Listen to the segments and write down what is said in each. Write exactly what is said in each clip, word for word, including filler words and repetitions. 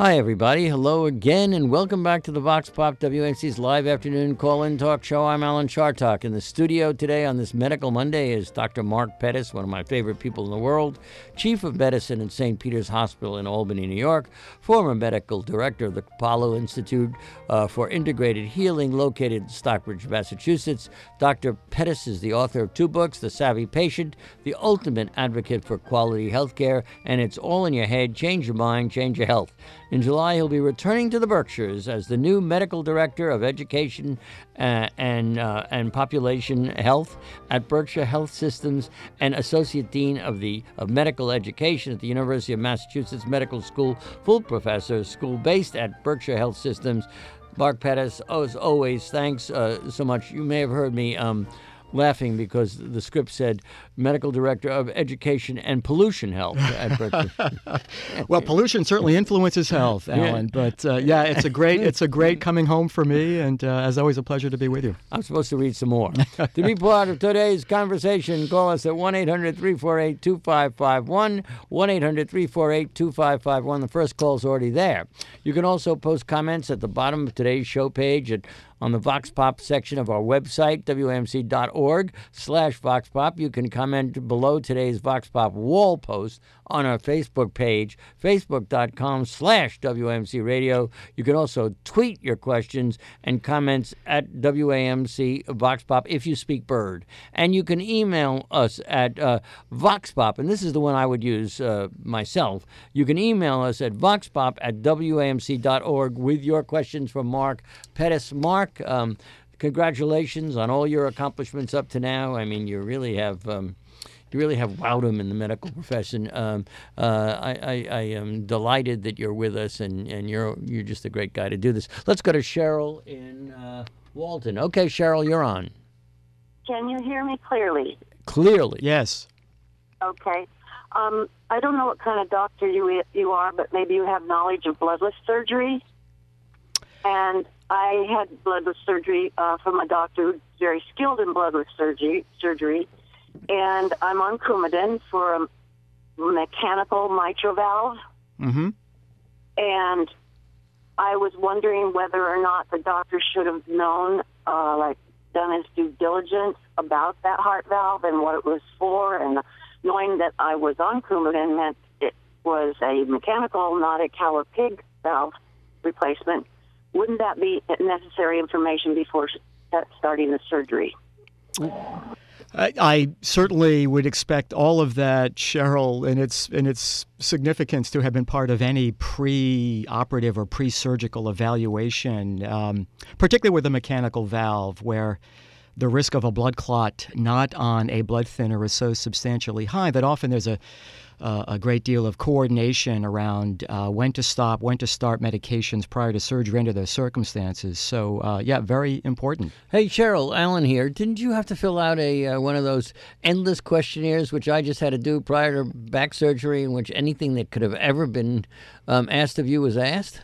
Hi, everybody. Hello again, and welcome back to the Vox Pop W M C's live afternoon call-in talk show. I'm Alan Chartok. In the studio today on this Medical Monday is Doctor Mark Pettis, one of my favorite people in the world, Chief of Medicine at Saint Peter's Hospital in Albany, New York, former Medical Director of the Apollo Institute uh, for Integrated Healing, located in Stockbridge, Massachusetts. Doctor Pettis is the author of two books, The Savvy Patient, The Ultimate Advocate for Quality Healthcare, and It's All in Your Head, Change Your Mind, Change Your Health. In July, he'll be returning to the Berkshires as the new Medical Director of Education uh, and uh, and Population Health at Berkshire Health Systems and Associate Dean of the of Medical Education at the University of Massachusetts Medical School, full professor, school based at Berkshire Health Systems. Mark Pettis, as always, thanks uh, so much. You may have heard me um, laughing because the script said Medical Director of Education and Pollution Health at Berkshire. Well, pollution certainly influences health, Alan. Yeah. But uh, yeah, it's a great it's a great coming home for me, and uh, as always, a pleasure to be with you. I'm supposed to read some more. To be part of today's conversation, call us at one eight hundred three four eight two five five one, one eight hundred three four eight two five five one. The first call's already there. You can also post comments at the bottom of today's show page at on the Vox Pop section of our website, W M C dot org slash Vox Pop. You can comment below today's Vox Pop wall post on our Facebook page, facebook.com slash WMC Radio. You can also tweet your questions and comments at W A M C Vox Pop if you speak Bird. And you can email us at uh, Vox Pop, and this is the one I would use uh, myself. You can email us at voxpop at W A M C dot org with your questions for Mark Pettis. Mark, um, congratulations on all your accomplishments up to now. I mean, you really have... Um, You really have wowed them in the medical profession. Um, uh, I, I, I am delighted that you're with us, and, and you're you're just a great guy to do this. Let's go to Cheryl in uh, Walton. Okay, Cheryl, you're on. Can you hear me clearly? Clearly. Yes. Okay. Um, I don't know what kind of doctor you you are, but maybe you have knowledge of bloodless surgery. And I had bloodless surgery uh, from a doctor who's very skilled in bloodless surgery. surgery. And I'm on Coumadin for a mechanical mitral valve. Mm-hmm. And I was wondering whether or not the doctor should have known, uh, like, done his due diligence about that heart valve and what it was for. And knowing that I was on Coumadin meant it was a mechanical, not a cow or pig valve replacement. Wouldn't that be necessary information before starting the surgery? I, I certainly would expect all of that, Cheryl, and its in its significance to have been part of any pre-operative or pre-surgical evaluation, um, particularly with a mechanical valve, where the risk of a blood clot not on a blood thinner is so substantially high that often there's a Uh, a great deal of coordination around uh, when to stop, when to start medications prior to surgery under those circumstances. So, uh, yeah, very important. Hey, Cheryl, Alan here. Didn't you have to fill out a uh, one of those endless questionnaires, which I just had to do prior to back surgery, in which anything that could have ever been um, asked of you was asked?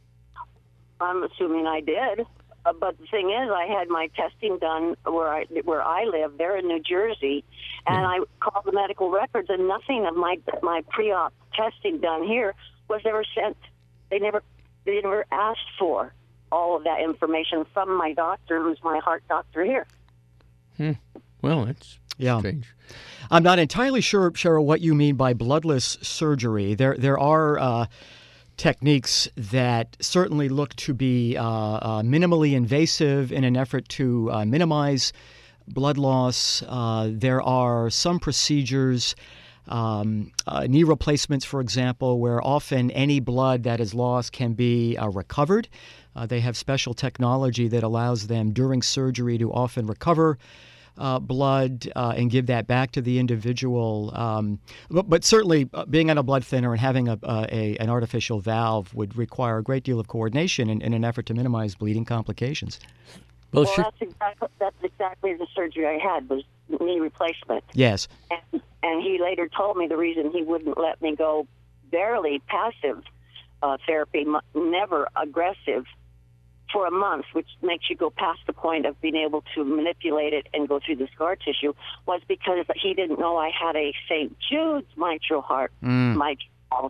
I'm assuming I did. Uh, but the thing is, I had my testing done where I where I live, there in New Jersey, and yeah. I called the medical records, and nothing of my my pre-op testing done here was ever sent. They never they never asked for all of that information from my doctor, who's my heart doctor here. Hmm. Well, it's yeah. strange. I'm not entirely sure, Cheryl, what you mean by bloodless surgery. There there are Uh, techniques that certainly look to be uh, uh, minimally invasive in an effort to uh, minimize blood loss. Uh, there are some procedures, um, uh, knee replacements, for example, where often any blood that is lost can be uh, recovered. Uh, they have special technology that allows them during surgery to often recover Uh, blood uh, and give that back to the individual. Um, but, but certainly uh, being on a blood thinner and having a, a, a an artificial valve would require a great deal of coordination in, in an effort to minimize bleeding complications. Well, well that's, exactly, that's exactly the surgery I had, was knee replacement. Yes. And, and he later told me the reason he wouldn't let me go barely passive uh, therapy, never aggressive, for a month, which makes you go past the point of being able to manipulate it and go through the scar tissue, was because he didn't know I had a Saint Jude's mitral heart, mm. mitral valve.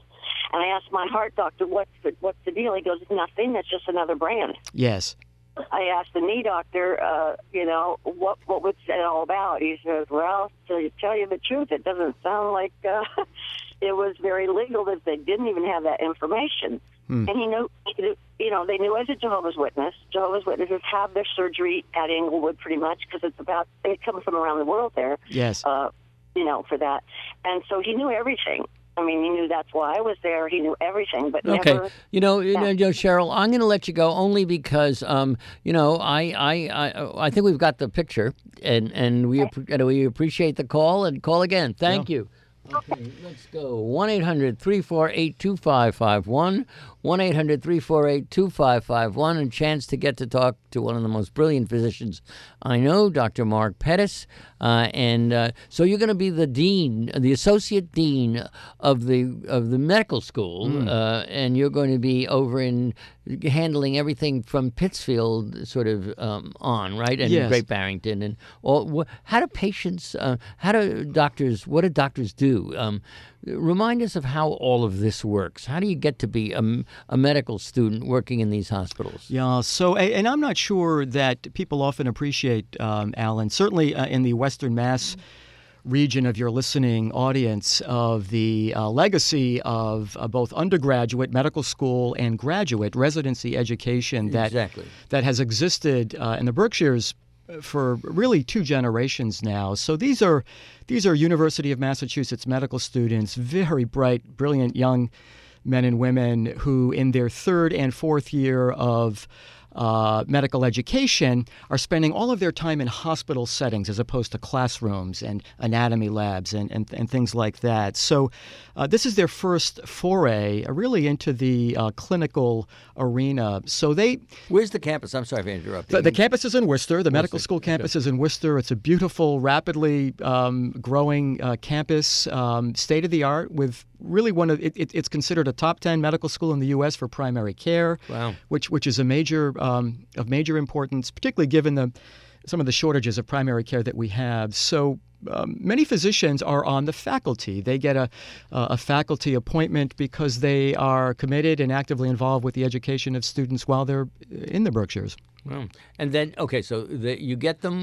And I asked my heart doctor, what's the, what's the deal? He goes, nothing, that's just another brand. Yes. I asked the knee doctor, uh, you know, what what was it all about? He says, well, to tell you the truth, it doesn't sound like uh, it was very legal that they didn't even have that information. Hmm. And he knew, you know, they knew as a Jehovah's Witness. Jehovah's Witnesses have their surgery at Englewood pretty much because it's about, they come from around the world there. Yes. Uh, you know, for that. And so he knew everything. I mean, he knew that's why I was there. He knew everything, but okay. never. You know, you yeah. know, Joe, Cheryl, I'm going to let you go only because, um, you know, I, I, I, I think we've got the picture, and and we okay. and we appreciate the call and call again. Thank yeah. you. Okay, let's go. one eight hundred three four eight two five five one. one eight hundred three four eight two five five one. And a chance to get to talk to one of the most brilliant physicians I know, Doctor Mark Pettis. Uh, and uh, so you're going to be the dean, the associate dean of the of the medical school, mm. uh, and you're going to be over in handling everything from Pittsfield sort of um, on, right? And yes. Great Barrington. And all, how do patients, uh, how do doctors, what do doctors do? Um, remind us of how all of this works. How do you get to be a, a medical student working in these hospitals? Yeah, so, and I'm not sure that people often appreciate, um, Alan, certainly uh, in the Western Mass region of your listening audience, of the uh, legacy of uh, both undergraduate medical school and graduate residency education that, exactly. that has existed uh, in the Berkshires for really two generations now. So these are these are University of Massachusetts medical students, very bright, brilliant young men and women who in their third and fourth year of Uh, medical education are spending all of their time in hospital settings as opposed to classrooms and anatomy labs and, and, and things like that. So uh, this is their first foray uh, really into the uh, clinical arena. So they... Where's the campus? I'm sorry for interrupting. The, the campus is in Worcester. The Worcester. medical school campus is in Worcester. It's a beautiful, rapidly um, growing uh, campus, um, state-of-the-art with really one of it, it, it's considered a top ten medical school in the U S for primary care, wow. which which is a major um, of major importance, particularly given the some of the shortages of primary care that we have. So um, many physicians are on the faculty. They get a a faculty appointment because they are committed and actively involved with the education of students while they're in the Berkshires. Wow. And then, okay, so the, you get them,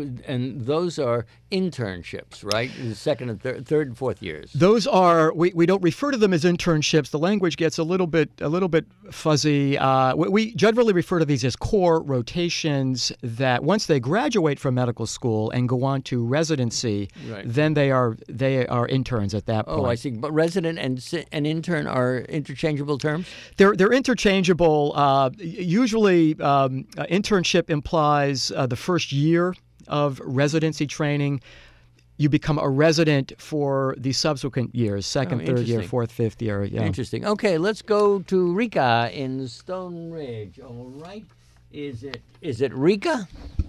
and those are internships, right? The second and third, third and fourth years. Those are we, we don't refer to them as internships. The language gets a little bit a little bit fuzzy. Uh, we, we generally refer to these as core rotations. That once they graduate from medical school and go on to residency, right. then they are they are interns at that point. Oh, I see. But resident and and intern are interchangeable terms? They're they're interchangeable. Uh, usually, um, uh, internship implies uh, the first year of residency training. You become a resident for the subsequent years, second, oh, third year, fourth, fifth year. Yeah. Interesting. Okay, let's go to Rika in Stone Ridge. All right. Is it is it Rika?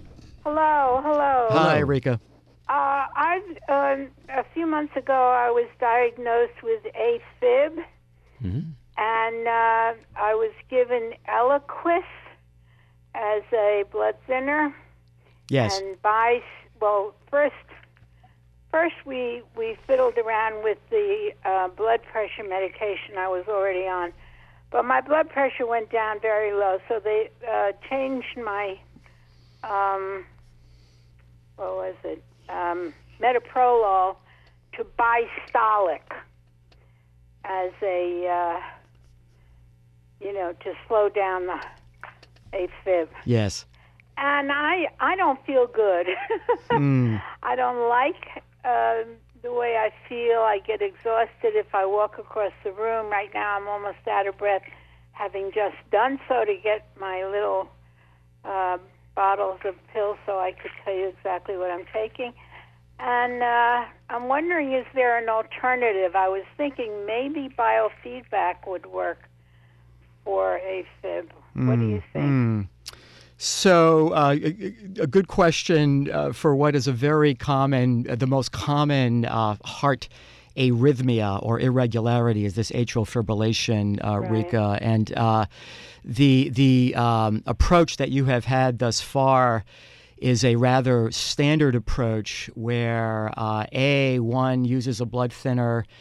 Hello, hello. Hi, Rika. Uh, I um, a few months ago I was diagnosed with AFib, mm-hmm. and uh, I was given Eliquis as a blood thinner. Yes. And by well, first, first we we fiddled around with the uh, blood pressure medication I was already on, but my blood pressure went down very low, so they uh, changed my um, what was it um, metoprolol to Bistolic as a uh, you know to slow down the AFib. Yes. And I, I don't feel good. mm. I don't like uh, the way I feel. I get exhausted if I walk across the room. Right now I'm almost out of breath, having just done so to get my little uh, bottles of pills so I could tell you exactly what I'm taking. And uh, I'm wondering, is there an alternative? I was thinking maybe biofeedback would work for AFib. Mm. What do you think? Mm. So uh, a, a good question uh, for what is a very common, uh, the most common uh, heart arrhythmia or irregularity is this atrial fibrillation, uh, right. Rika. And uh, the the um, approach that you have had thus far is a rather standard approach where uh, A, one uses a blood thinner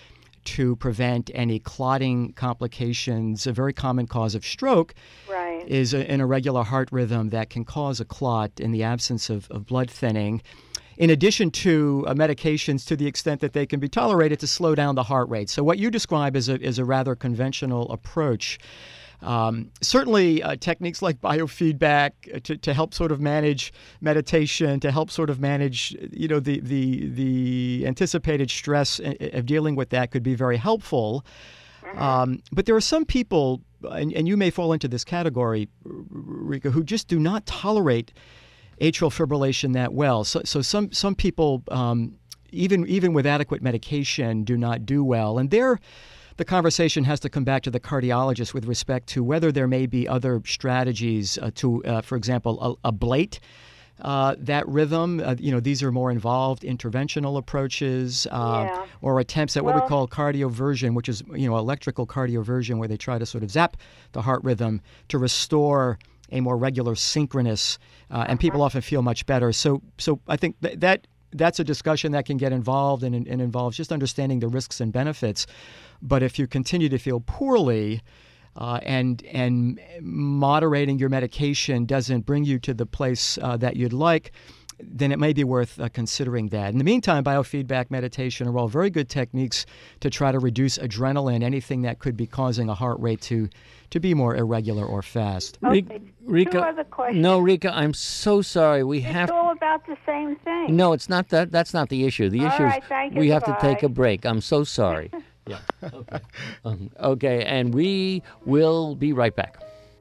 to prevent any clotting complications. A very common cause of stroke Right. is a, an irregular heart rhythm that can cause a clot in the absence of, of blood thinning, in addition to uh, medications to the extent that they can be tolerated to slow down the heart rate. So what you describe is a, is a rather conventional approach. Um, certainly, uh, techniques like biofeedback uh, to, to help sort of manage meditation, to help sort of manage, you know, the the the anticipated stress of dealing with that could be very helpful. Um, but there are some people, and, and you may fall into this category, Rika, who just do not tolerate atrial fibrillation that well. So, so some some people, um, even even with adequate medication, do not do well, and they're the conversation has to come back to the cardiologist with respect to whether there may be other strategies uh, to, uh, for example, a- ablate uh, that rhythm. Uh, you know, these are more involved interventional approaches uh, Yeah. or attempts at what we Well- call cardioversion, which is, you know, electrical cardioversion, where they try to sort of zap the heart rhythm to restore a more regular synchronous, uh, and people often feel much better. So, so I think th- that that's a discussion that can get involved and, and involves just understanding the risks and benefits. But if you continue to feel poorly uh, and and moderating your medication doesn't bring you to the place uh, that you'd like, then it may be worth uh, considering that. In the meantime, biofeedback, meditation are all very good techniques to try to reduce adrenaline, anything that could be causing a heart rate to to be more irregular or fast. Okay. Ri- Rika, Two other questions. no, Rika, I'm so sorry. We It's have all about the same thing. No, it's not that. That's not the issue. The All issue right, is thank you, we have to goodbye. take a break. I'm so sorry. Yeah. Okay. Um, okay, and we will be right back.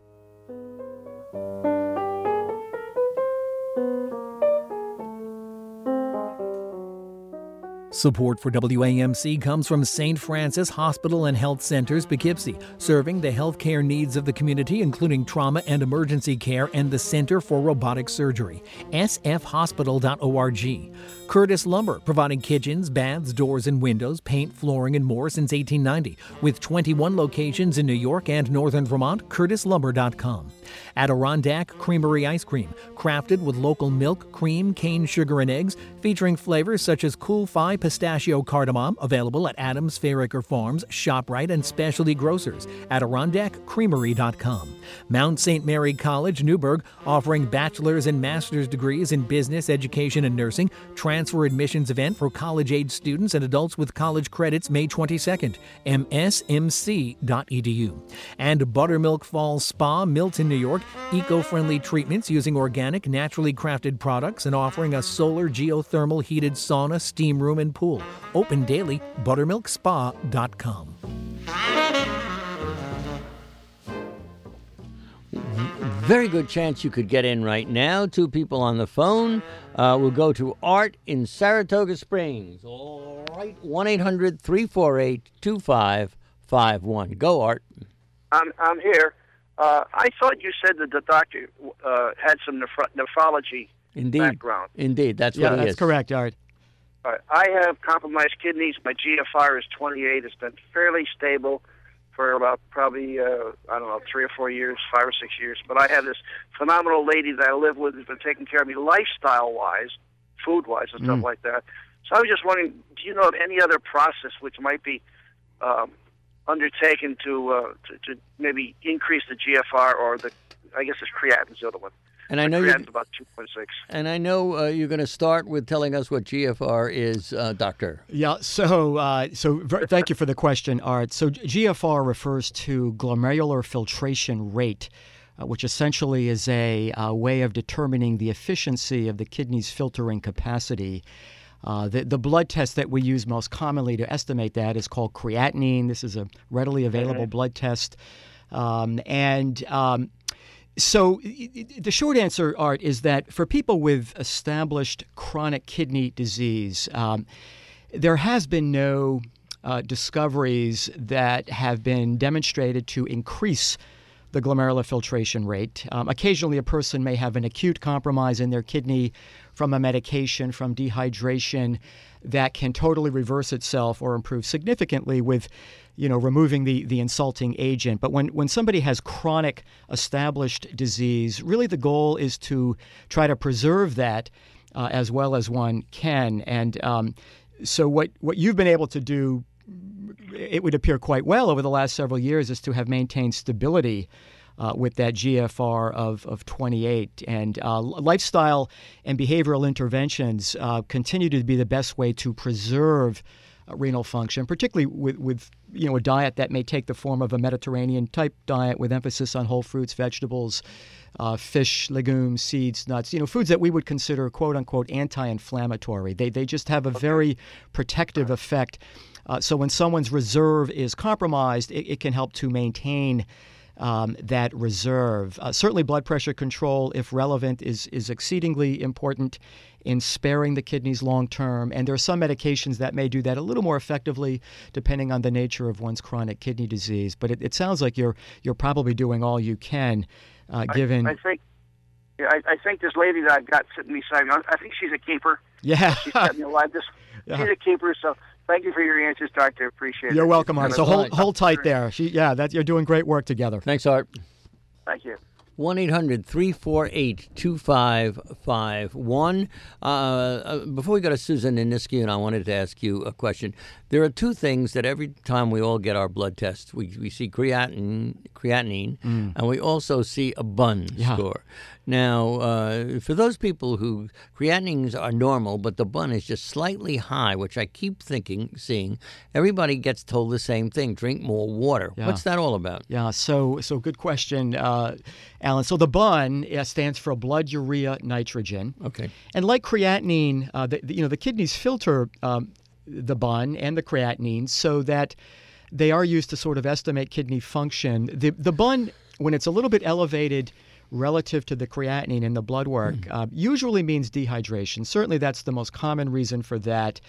Support for W A M C comes from Saint Francis Hospital and Health Centers, Poughkeepsie, serving the healthcare needs of the community, including trauma and emergency care, and the Center for Robotic Surgery, s f hospital dot org. Curtis Lumber, providing kitchens, baths, doors and windows, paint, flooring, and more since eighteen ninety. With twenty-one locations in New York and northern Vermont, curtis lumber dot com. Adirondack Creamery Ice Cream, crafted with local milk, cream, cane sugar, and eggs, featuring flavors such as Cool Fi Pistachio Cardamom, available at Adams Fairacre Farms, ShopRite, and specialty grocers. Adirondack Creamery dot com. Mount Saint Mary College, Newburgh, offering bachelor's and master's degrees in business, education, and nursing. Transfer admissions event for college-age students and adults with college credits May twenty-second. m s m c dot e d u. And Buttermilk Falls Spa, Milton, New York, eco-friendly treatments using organic, naturally crafted products and offering a solar geothermal heated sauna, steam room, and pool. Open daily, buttermilk spa dot com. Very good chance you could get in right now. Two people on the phone. Uh, we'll go to Art in Saratoga Springs. All right, one eight hundred three four eight two five five one. Go, Art. I'm I'm here. Uh, I thought you said that the doctor uh, had some nephr- nephrology Indeed. background. Indeed, that's Yeah, what he that's is. correct, Art. Uh, I have compromised kidneys. My G F R is twenty-eight. It's been fairly stable for about probably, uh, I don't know, three or four years, five or six years. But I have this phenomenal lady that I live with who's been taking care of me lifestyle-wise, food-wise, and stuff Mm. like that. So I was just wondering, do you know of any other process which might be um, undertaken to, uh, to to maybe increase the G F R or the, I guess it's creatine's the other one. And I know you. Creatine's about two point six. And I know uh, you're going to start with telling us what G F R is, uh, Doctor. Yeah, so uh, so ver- thank you for the question, Art. So G F R refers to glomerular filtration rate, uh, which essentially is a uh, way of determining the efficiency of the kidney's filtering capacity. Uh, the, the blood test that we use most commonly to estimate that is called creatinine. This is a readily available blood test. Um, and um, so i- i- the short answer, Art, is that for people with established chronic kidney disease, um, there has been no uh, discoveries that have been demonstrated to increase the glomerular filtration rate. Um, occasionally, a person may have an acute compromise in their kidney from a medication, from dehydration, that can totally reverse itself or improve significantly with, you know, removing the, the insulting agent. But when, when somebody has chronic established disease, really the goal is to try to preserve that uh, as well as one can. And um, so what, what you've been able to do it would appear quite well over the last several years is to have maintained stability uh, with that G F R of, of twenty-eight. And uh, lifestyle and behavioral interventions uh, continue to be the best way to preserve uh, renal function, particularly with, with you know a diet that may take the form of a Mediterranean-type diet with emphasis on whole fruits, vegetables, Uh, fish, legumes, seeds, nuts, you know, foods that we would consider quote-unquote anti-inflammatory. They they just have a very protective effect. Uh, so when someone's reserve is compromised, it, it can help to maintain um, that reserve. Uh, certainly blood pressure control, if relevant, is, is exceedingly important in sparing the kidneys long-term. And there are some medications that may do that a little more effectively depending on the nature of one's chronic kidney disease. But it, it sounds like you're you're probably doing all you can. Uh, given, I, I think, yeah, I, I think this lady that I've got sitting beside me, I think she's a keeper. Yeah, she's kept me alive. This, yeah. She's a keeper. So thank you for your answers, Doctor. Appreciate it. You're welcome, Art. So hold hold tight there. She, yeah, that you're doing great work together. Thanks, Art. Thank you. one eight hundred three four eight two five five one. Uh, before we go to Susan Iniskian, I wanted to ask you a question. There are two things that every time we all get our blood tests, we, we see creatinine, creatinine mm. and we also see a B U N yeah. score. Now, uh, for those people who creatinines are normal, but the B U N is just slightly high, which I keep thinking, seeing, everybody gets told the same thing, drink more water. Yeah. What's that all about? Yeah, so so good question, uh, Alan. So the B U N uh, stands for blood urea nitrogen. Okay. And like creatinine, uh, the, the, you know, the kidneys filter um, the B U N and the creatinine so that they are used to sort of estimate kidney function. The, the B U N, when it's a little bit elevated relative to the creatinine in the blood work, mm. uh, usually means dehydration. Certainly that's the most common reason for that.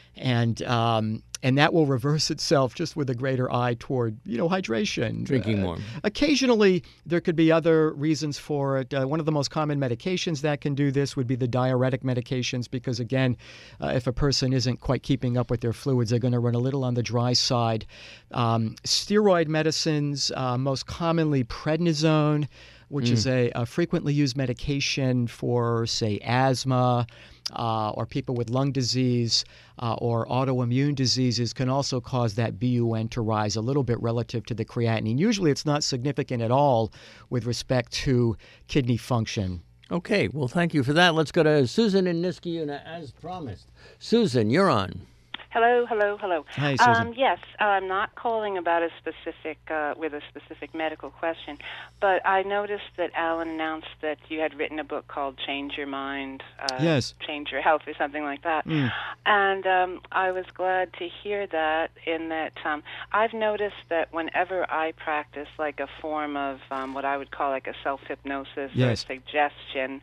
And um, and that will reverse itself just with a greater eye toward, you know, hydration. Drinking uh, more. Occasionally, there could be other reasons for it. Uh, one of the most common medications that can do this would be the diuretic medications because, again, uh, if a person isn't quite keeping up with their fluids, they're going to run a little on the dry side. Um, steroid medicines, uh, most commonly prednisone, which mm. is a, a frequently used medication for, say, asthma, Uh, or people with lung disease uh, or autoimmune diseases can also cause that B U N to rise a little bit relative to the creatinine. Usually it's not significant at all with respect to kidney function. Okay, well, thank you for that. Let's go to Susan in Niskayuna as promised. Susan, you're on. Hello, hello, hello. Hi, Susan. Um, yes, I'm not calling about a specific, uh, with a specific medical question, but I noticed that Alan announced that you had written a book called Change Your Mind, uh, yes. Change Your Health, or something like that. Mm. And um, I was glad to hear that, in that um, I've noticed that whenever I practice like a form of um, what I would call like a self-hypnosis yes. or suggestion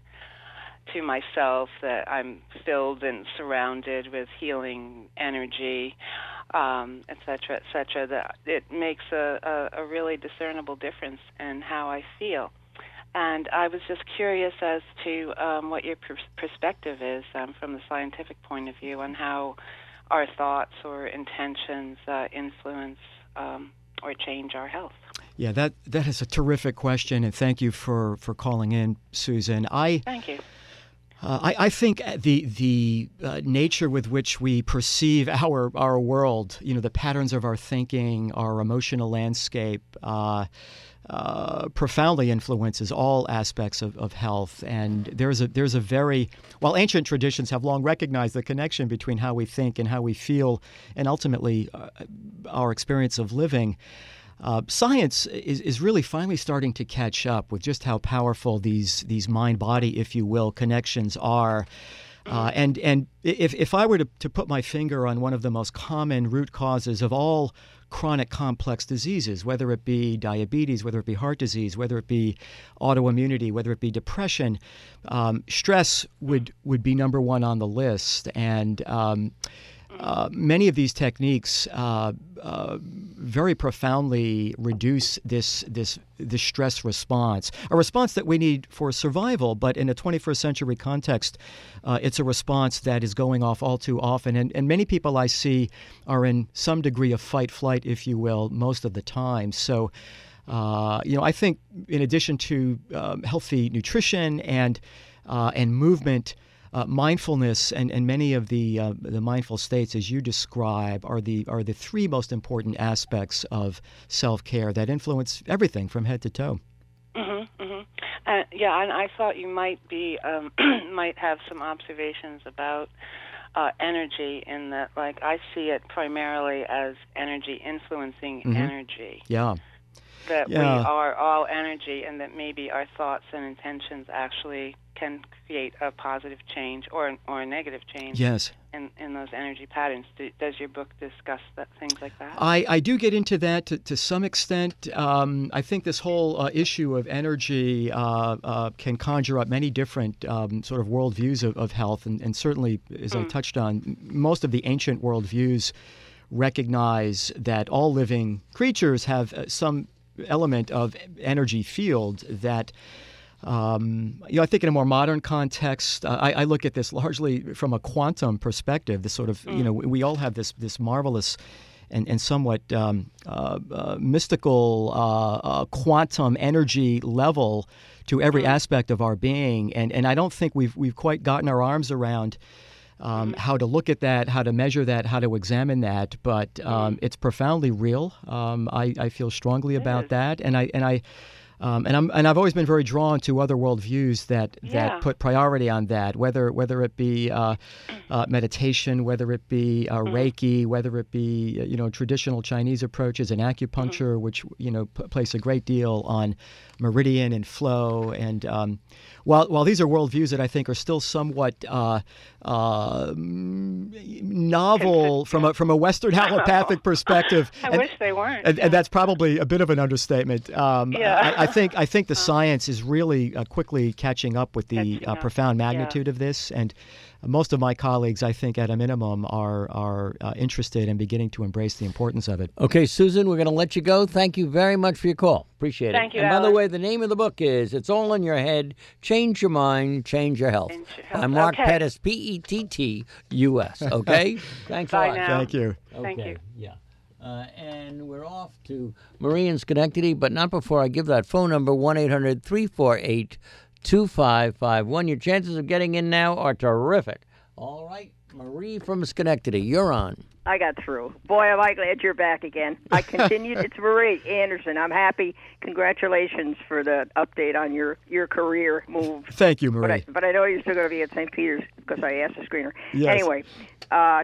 to myself that I'm filled and surrounded with healing energy, um, et cetera, et cetera, that it makes a, a, a really discernible difference in how I feel. And I was just curious as to um, what your pers- perspective is um, from the scientific point of view on how our thoughts or intentions uh, influence um, or change our health. Yeah, that that is a terrific question, and thank you for, for calling in, Susan. I Thank you. Uh, I, I think the the uh, nature with which we perceive our our world, you know, the patterns of our thinking, our emotional landscape, uh, uh, profoundly influences all aspects of, of health. And there's a there's a very while ancient traditions have long recognized the connection between how we think and how we feel, and ultimately uh, our experience of living. Uh, science is, is really finally starting to catch up with just how powerful these these mind-body, if you will, connections are. Uh, and and if, if I were to, to put my finger on one of the most common root causes of all chronic complex diseases, whether it be diabetes, whether it be heart disease, whether it be autoimmunity, whether it be depression, um, stress would, would be number one on the list. And um, Uh, many of these techniques uh, uh, very profoundly reduce this this this stress response, a response that we need for survival. But in a twenty-first century context, uh, it's a response that is going off all too often. And, and many people I see are in some degree of fight, flight, if you will, most of the time. So, uh, you know, I think in addition to um, healthy nutrition and uh, and movement, uh, mindfulness and, and many of the uh, the mindful states, as you describe, are the are the three most important aspects of self-care that influence everything from head to toe. Mm-hmm, mm-hmm. Uh, yeah, and I thought you might be um, might have some observations about uh, energy, in that, like, I see it primarily as energy influencing mm-hmm. energy. Yeah. That yeah. we are all energy, and that maybe our thoughts and intentions actually can create a positive change or or a negative change. Yes. In, in those energy patterns. Do, does your book discuss that, things like that? I, I do get into that to, to some extent. Um, I think this whole uh, issue of energy uh, uh, can conjure up many different um, sort of worldviews of, of health, and, and certainly, as mm. I touched on, most of the ancient worldviews recognize that all living creatures have uh, some element of energy field that Um, you know, I think in a more modern context, uh, I, I look at this largely from a quantum perspective. This sort of, mm. you know, we all have this this marvelous and, and somewhat um, uh, uh, mystical uh, uh, quantum energy level to every mm. aspect of our being, and and I don't think we've we've quite gotten our arms around um, mm. how to look at that, how to measure that, how to examine that. But um, mm. it's profoundly real. Um, I, I feel strongly about that, and I and I. Um, and I'm and I've always been very drawn to other worldviews that, yeah. that put priority on that, whether whether it be uh, uh, meditation, whether it be uh, mm-hmm. Reiki, whether it be you know traditional Chinese approaches and acupuncture, mm-hmm. which you know p- place a great deal on meridian and flow. And um, while while these are worldviews that I think are still somewhat uh, uh, novel from a from a Western allopathic perspective, I and, wish they weren't. And, and that's probably a bit of an understatement. Um, yeah. I, I think I think the science is really uh, quickly catching up with the uh, profound magnitude yeah. of this, and most of my colleagues, I think, at a minimum, are are uh, interested and beginning to embrace the importance of it. Okay, Susan, we're going to let you go. Thank you very much for your call. Appreciate it. Thank you, And by Alex. the way, the name of the book is It's All in Your Head, Change Your Mind, Change Your Health. Change your health. By Mark Okay. Pettis, P E T T U S. Okay? Thanks Bye a lot. now. Thank you. Okay. Thank you. Yeah. Uh, and we're off to Marie in Schenectady, but not before I give that phone number, one eight hundred three four eight two five five one. Your chances of getting in now are terrific. All right, Marie from Schenectady, you're on. I got through. Boy, am I glad you're back again. I continued. It's Marie Anderson. I'm happy. Congratulations for the update on your, your career move. Thank you, Marie. But I, but I know you're still going to be at Saint Peter's because I asked the screener. Yes. Anyway, uh,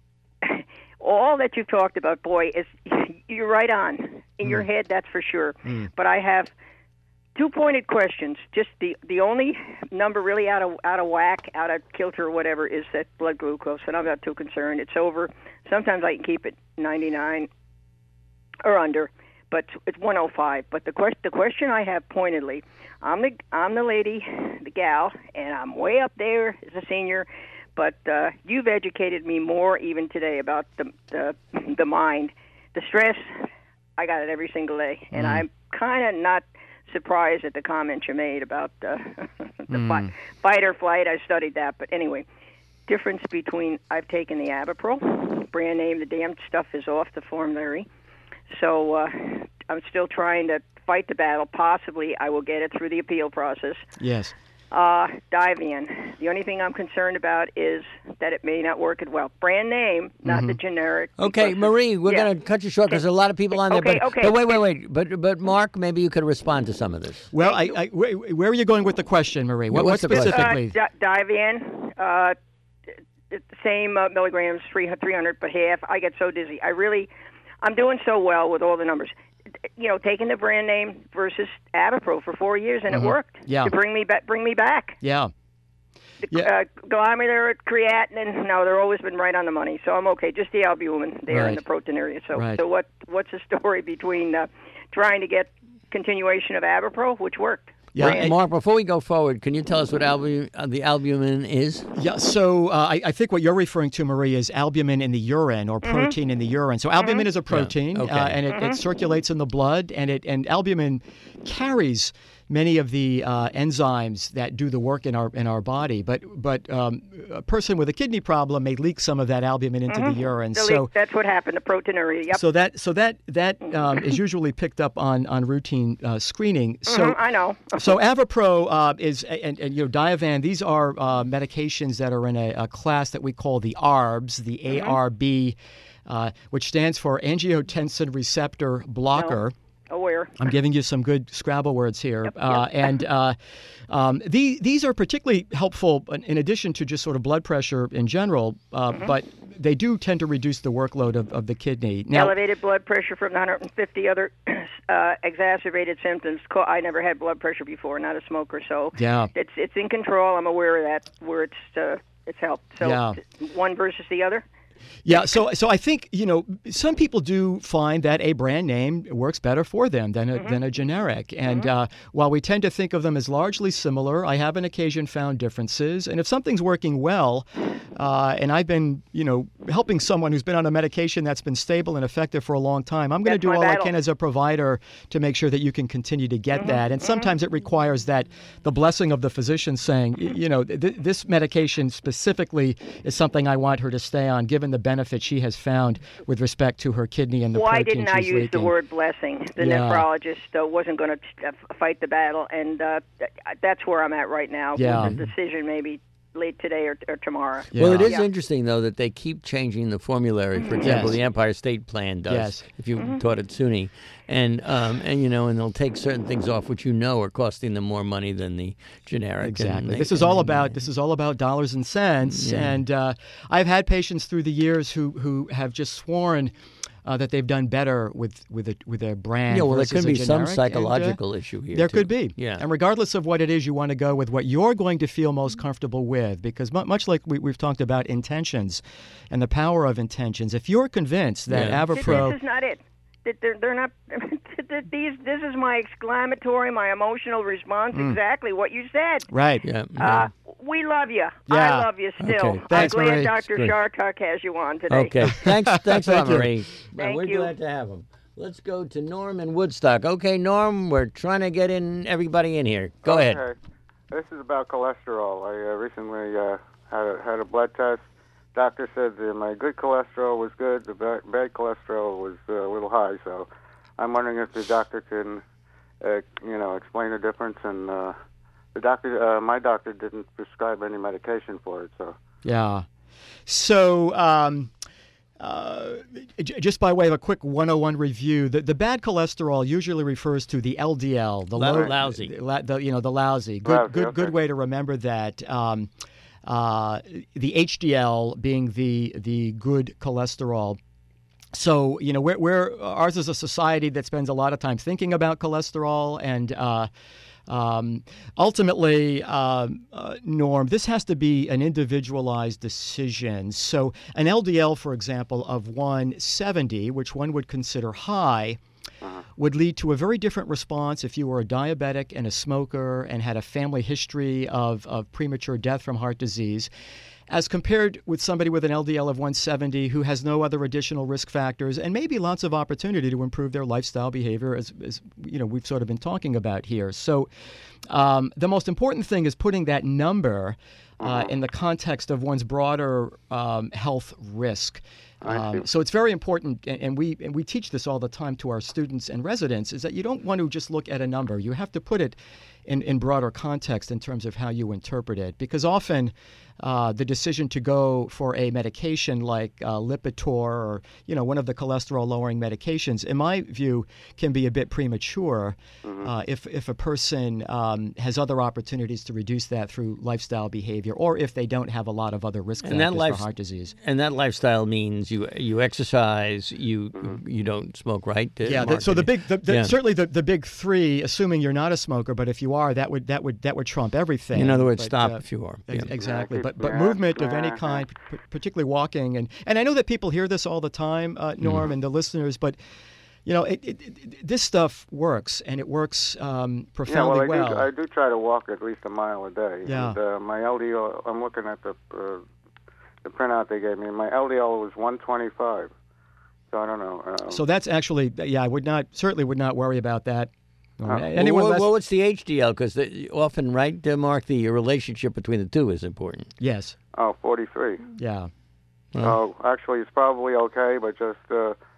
all that you've talked about, boy, is you're right on. In mm. your head, that's for sure. Mm. But I have two pointed questions. Just the the only number really out of out of whack, out of kilter or whatever, is that blood glucose, and I'm not too concerned. It's over. Sometimes I can keep it ninety-nine or under, but it's one oh five. But the question the question I have pointedly, I'm the I'm the lady, the gal, and I'm way up there as a senior. But uh, you've educated me more even today about the the, the mind, the stress. I got it every single day, and mm. I'm kind of not surprised at the comment you made about uh, the mm. fight, fight or flight. I studied that, but anyway, difference between I've taken the Abipril brand name. The damn stuff is off the formulary, so uh, I'm still trying to fight the battle. Possibly, I will get it through the appeal process. Yes. Uh, Divian. The only thing I'm concerned about is that it may not work as well. Brand name, not mm-hmm. the generic. Okay, Marie, we're yeah. going to cut you short because there's a lot of people on there. Okay, but, okay. but wait, wait, wait. But but Mark, maybe you could respond to some of this. Well, I, I, where, where are you going with the question, Marie? What, What's what the question? specifically? Uh, D- Divian, uh, it's the same uh, milligrams, three hundred, but half. I get so dizzy. I really, I'm doing so well with all the numbers. You know, taking the brand name versus Abipril for four years, and mm-hmm. it worked yeah. to bring me back. Bring me back. Yeah. The, yeah. uh, glomerular, creatinine, no, they're always been right on the money, so I'm okay. Just the albumin there right. in the proteinuria. So, right. so what? What's the story between uh, trying to get continuation of Abipril, which worked? Yeah, Mark, Mark, before we go forward, can you tell us what albu- uh, the albumin is? Yeah, so uh, I, I think what you're referring to, Marie, is albumin in the urine or protein mm-hmm. in the urine. So albumin mm-hmm. is a protein, yeah. okay. uh, and it, mm-hmm. it circulates in the blood, and it and albumin carries many of the uh, enzymes that do the work in our in our body. But but um, a person with a kidney problem may leak some of that albumin into mm-hmm. the urine. The so leak, that's what happened. The proteinuria. Yep. So that so that that um, is usually picked up on on routine uh, screening. So mm-hmm, I know. So Avapro uh, is, and, and you know, Diovan. These are uh, medications that are in a, a class that we call the A R Bs, the mm-hmm. A R B, uh, which stands for angiotensin receptor blocker. No. Aware. I'm giving you some good Scrabble words here. Yep, uh, yep. and uh, um, the, these are particularly helpful in addition to just sort of blood pressure in general, uh, mm-hmm. but they do tend to reduce the workload of, of the kidney. Now, elevated blood pressure from one hundred fifty other uh, exacerbated symptoms. I never had blood pressure before, not a smoker, so yeah. it's it's in control. I'm aware of that, where it's uh, it's helped. So yeah. one versus the other? Yeah, so so I think, you know, some people do find that a brand name works better for them than a, mm-hmm. than a generic. And mm-hmm. uh, while we tend to think of them as largely similar, I have on occasion found differences. And if something's working well, uh, and I've been, you know, helping someone who's been on a medication that's been stable and effective for a long time, I'm going to do all battle. I can as a provider to make sure that you can continue to get mm-hmm. that. And sometimes mm-hmm. it requires that the blessing of the physician saying, you know, th- this medication specifically is something I want her to stay on, given the benefit she has found with respect to her kidney and the Why protein didn't I she's use leaking. the word blessing? The yeah. nephrologist uh, wasn't going to uh, fight the battle, and uh, th- that's where I'm at right now. Yeah. The decision maybe late today or, or tomorrow. Yeah. Well, it is yeah. interesting, though, that they keep changing the formulary. For example, Yes. the Empire State Plan does, Yes. if you Mm-hmm. taught at SUNY. And, um, and, you know, and they'll take certain things off which you know are costing them more money than the generic. Exactly. And they, This is all about this is all about dollars and cents. Yeah. And uh, I've had patients through the years who who have just sworn uh, that they've done better with with a, with a brand. Yeah, well, there versus could a be some generic, psychological and, uh, issue here. There too. could be. Yeah. And regardless of what it is, you want to go with what you're going to feel most comfortable with, because mu- much like we, we've talked about intentions and the power of intentions, if you're convinced that Yeah. Avapro, This is not it. They're, they're not. These. This is my exclamatory, my emotional response. Mm. Exactly what you said. right? Yeah. Uh, we love you. Yeah. I love you still. Okay. I'm Thanks, glad Marie. Doctor Good. Shartak has you on today. Okay. Thanks, thanks a lot, Thank you. Marie. Thank We're you. glad to have him. Let's go to Norm in Woodstock. Okay, Norm, we're trying to get in everybody in here. Go okay. ahead. This is about cholesterol. I uh, recently uh, had a, had a blood test. Doctor said that my good cholesterol was good, the bad, bad cholesterol was uh, a little high. So I'm wondering if the doctor can, uh, you know, explain the difference. And uh, the doctor, uh, my doctor, didn't prescribe any medication for it. So Yeah. So, um, uh, j- just by way of a quick one oh one review, the, the bad cholesterol usually refers to the L D L, the Lou- low, lousy. the, la- the, you know, the lousy. Good, Lousy, good, okay. good way to remember that. Um, uh, the H D L being the the good cholesterol. So, you know, we're, we're ours is a society that spends a lot of time thinking about cholesterol, and uh, um, ultimately, um, uh, Norm, this has to be an individualized decision. So, an L D L, for example, of one seventy, which one would consider high, would lead to a very different response if you were a diabetic and a smoker and had a family history of, of premature death from heart disease, as compared with somebody with an L D L of one seventy who has no other additional risk factors and maybe lots of opportunity to improve their lifestyle behavior, as, as you know, we've sort of been talking about here. So um, the most important thing is putting that number uh, in the context of one's broader um, health risk. Um, so it's very important, and, and we and we teach this all the time to our students and residents, is that you don't want to just look at a number. You have to put it in, in broader context in terms of how you interpret it, because often uh, the decision to go for a medication like uh, Lipitor or, you know, one of the cholesterol-lowering medications, in my view, can be a bit premature mm-hmm. uh, if if a person um, has other opportunities to reduce that through lifestyle behavior, or if they don't have a lot of other risk And factors that life- for heart disease. And that lifestyle means you you exercise, you Mm-hmm. you don't smoke, right? Uh, Yeah. Mark? The, so the big, the, the, Yeah. certainly the, the big three, assuming you're not a smoker, but if you are, that would that would that would trump everything. In other words, But, stop uh, if you are. ex- Yeah. Exactly. But but Yeah. movement of any Yeah. kind, p- particularly walking, and and I know that people hear this all the time, uh, Norm, and the listeners, but. You know, it, it, it, this stuff works, and it works um, yeah, profoundly well, I, well. Do, I do try to walk at least a mile a day. Yeah. And, uh, my L D L, I'm looking at the uh, the printout they gave me. My L D L was one twenty-five. So I don't know. Um, So that's actually, yeah, I would not certainly would not worry about that. Uh, Anyone well, less? well, what's the H D L? Because often, right, uh, Mark, the relationship between the two is important. Yes. oh, forty-three. Yeah. Oh, actually, it's probably okay, but just uh,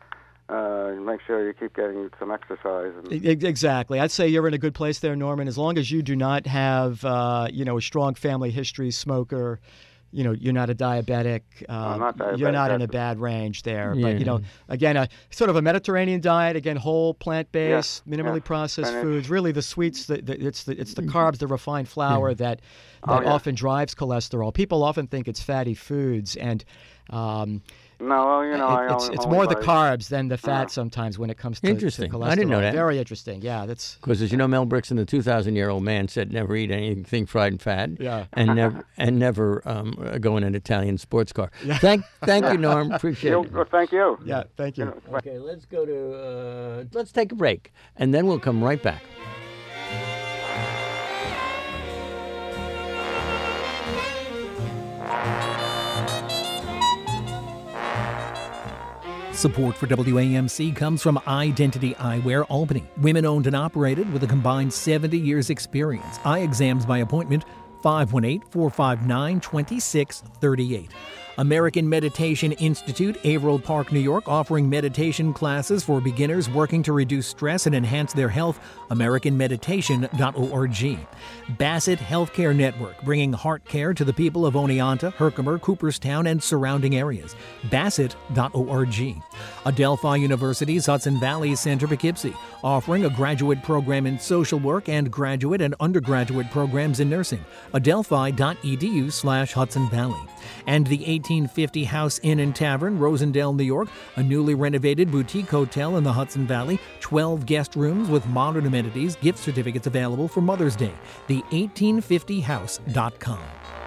uh, make sure you keep getting some exercise. And E- Exactly. I'd say you're in a good place there, Norman, as long as you do not have, uh, you know, a strong family history, smoker. You know, you're not a diabetic. Um, not diabetic, you're not in a that's- bad range there. Yeah. But, you know, again, a sort of a Mediterranean diet, again, whole, plant-based, Yeah, minimally yeah. processed Spinach. foods. Really the sweets, the, the, it's, the, it's the carbs, the refined flour that, that Oh, yeah. often drives cholesterol. People often think it's fatty foods. And um, no, well, you know, it- I it's, only, it's only more the buy- carbs than the fat Yeah. sometimes when it comes to, Interesting. to cholesterol. I didn't know that. Very interesting. Yeah, that's... Because as you know, Mel Brooks, the two thousand year old man, said never eat anything fried and fat. Yeah. And never and never um, go in an Italian sports car. Thank thank you, Norm. Appreciate You- it. well, thank you. Yeah, thank you. Okay, let's go to uh, let's take a break, and then we'll come right back. Support for W A M C comes from Identity Eyewear Albany. Women owned and operated with a combined seventy years experience. Eye exams by appointment, five one eight, four five nine, two six three eight. American Meditation Institute, Averill Park, New York, offering meditation classes for beginners working to reduce stress and enhance their health. American Meditation dot org. Bassett Healthcare Network, bringing heart care to the people of Oneonta, Herkimer, Cooperstown, and surrounding areas. Bassett dot org. Adelphi University's Hudson Valley Center, Poughkeepsie, offering a graduate program in social work and graduate and undergraduate programs in nursing. Adelphi dot e d u slash Hudson Valley. And the eighteen fifty House Inn and Tavern, Rosendale, New York, a newly renovated boutique hotel in the Hudson Valley, twelve guest rooms with modern amenities, gift certificates available for Mother's Day. the eighteen fifty house dot com.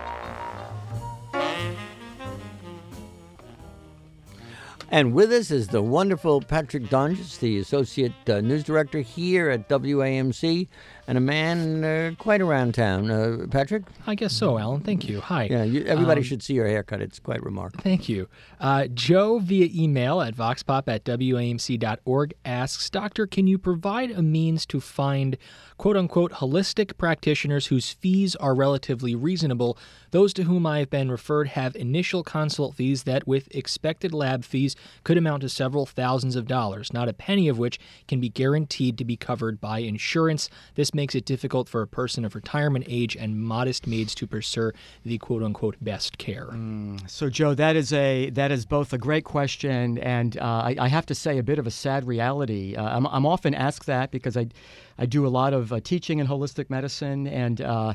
And with us is the wonderful Patrick Donges, the Associate uh, News Director here at W A M C, and a man uh, quite around town. Uh, Patrick? I guess so, Alan. Thank you. Hi. Yeah, you, everybody Um, should see your haircut. It's quite remarkable. Thank you. Uh, Joe, via email at voxpop at W A M C dot org, asks, Doctor, can you provide a means to find quote-unquote holistic practitioners whose fees are relatively reasonable? Those to whom I have been referred have initial consult fees that, with expected lab fees, could amount to several thousands of dollars, not a penny of which can be guaranteed to be covered by insurance. This makes it difficult for a person of retirement age and modest means to pursue the quote-unquote best care. So, Joe, that is a that is both a great question and uh, I, I have to say a bit of a sad reality. Uh, I'm, I'm often asked that because I, I do a lot of uh, teaching in holistic medicine, and uh,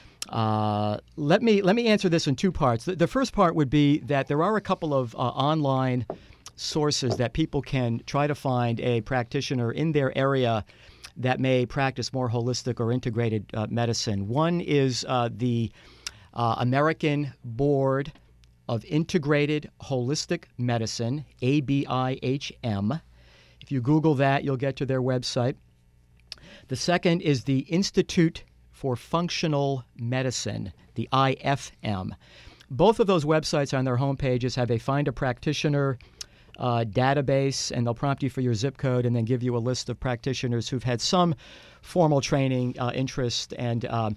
uh, let me let me answer this in two parts. The, the first part would be that there are a couple of uh, online sources that people can try to find a practitioner in their area that may practice more holistic or integrated uh, medicine. One is uh, the uh, American Board of Integrated Holistic Medicine, A B I H M. If you Google that, you'll get to their website. The second is the Institute for Functional Medicine, the I F M. Both of those websites on their homepages have a Find a Practitioner uh, database, and they'll prompt you for your zip code and then give you a list of practitioners who've had some formal training, uh, interest, and uh,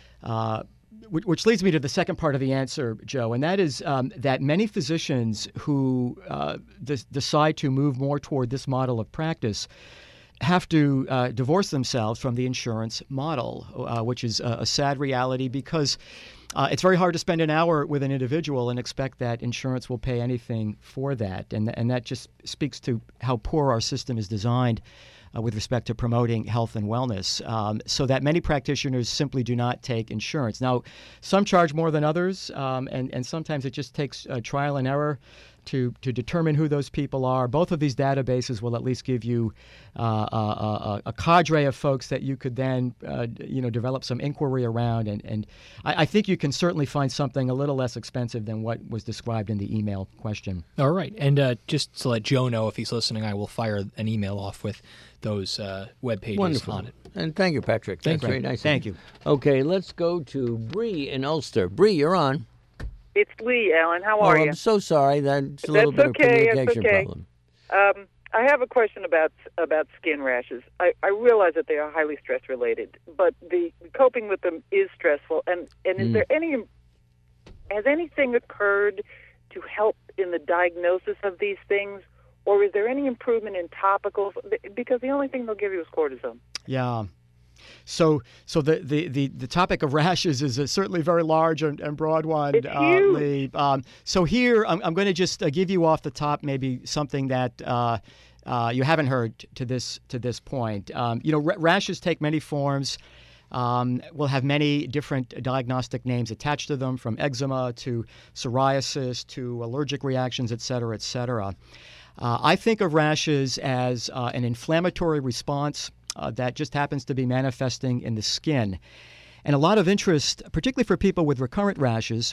uh, which, which leads me to the second part of the answer, Joe, and that is um, that many physicians who uh, des- decide to move more toward this model of practice have to uh, divorce themselves from the insurance model, uh, which is a, a sad reality because uh, it's very hard to spend an hour with an individual and expect that insurance will pay anything for that. And, and that just speaks to how poor our system is designed uh, with respect to promoting health and wellness, um, so that many practitioners simply do not take insurance. Now, some charge more than others, um, and, and sometimes it just takes uh, trial and error to to determine who those people are. Both of these databases will at least give you uh, a, a, a cadre of folks that you could then uh, you know develop some inquiry around, and, and I, I think you can certainly find something a little less expensive than what was described in the email question. All right. And uh, just to let Joe know if he's listening, I will fire an email off with those uh, web pages Wonderful. on it. And thank you, Patrick. Thank That's you. very nice. of Thank you. Okay, let's go to Bree in Ulster. Bree, you're on. It's Lee, Alan. How Oh, are you? I'm so sorry. That's a little That's bit okay, of that's communication okay. problem. Um, I have a question about about skin rashes. I, I realize that they are highly stress related, but the coping with them is stressful. And, and is Mm. there any has anything occurred to help in the diagnosis of these things, or is there any improvement in topicals? Because the only thing they'll give you is cortisone. Yeah. So, so the, the, the, the topic of rashes is a certainly very large and, and broad one. It's uh, huge. Lee. Um, so here, I'm, I'm going to just uh, give you off the top maybe something that uh, uh, you haven't heard to this to this point. Um, you know, r- rashes take many forms. Um, will have many different diagnostic names attached to them, from eczema to psoriasis to allergic reactions, et cetera, et cetera. Uh, I think of rashes as uh, an inflammatory response uh, that just happens to be manifesting in the skin. And a lot of interest, particularly for people with recurrent rashes,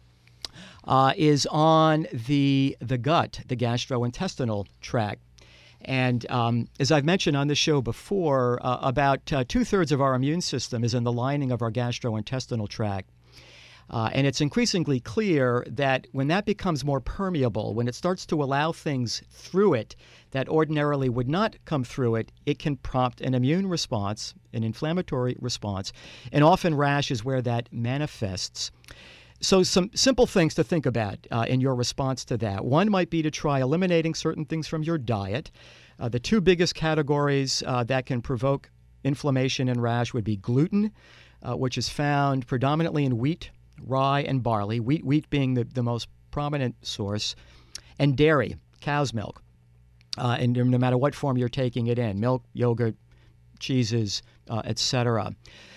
uh, is on the, the gut, the gastrointestinal tract. And um, as I've mentioned on the show before, uh, about uh, two-thirds of our immune system is in the lining of our gastrointestinal tract. Uh, and it's increasingly clear that when that becomes more permeable, when it starts to allow things through it that ordinarily would not come through it, it can prompt an immune response, an inflammatory response, and often rash is where that manifests. So some simple things to think about uh, in your response to that. One might be to try eliminating certain things from your diet. Uh, the two biggest categories uh, that can provoke inflammation and rash would be gluten, uh, which is found predominantly in wheat, rye, and barley, wheat wheat being the, the most prominent source, and dairy, cow's milk, uh, and no matter what form you're taking it in, milk, yogurt, cheeses, uh, et cetera.